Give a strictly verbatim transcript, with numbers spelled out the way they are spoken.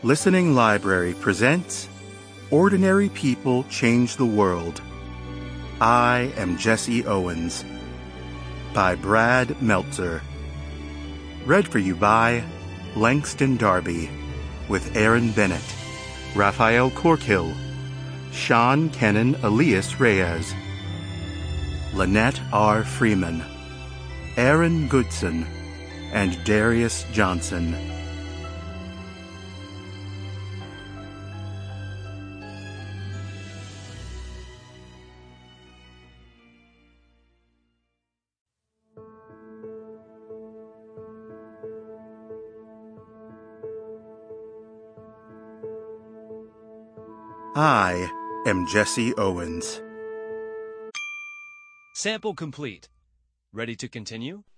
Listening Library presents Ordinary People Change the World. I am Jesse Owens by Brad Meltzer. Read for you by Langston Darby with Aaron Bennett, Raphael Corkhill, Sean Kennan Elias Reyes, Lynette R. Freeman, Aaron Goodson, and Darius Johnson. I am Jesse Owens. Sample complete. Ready to continue?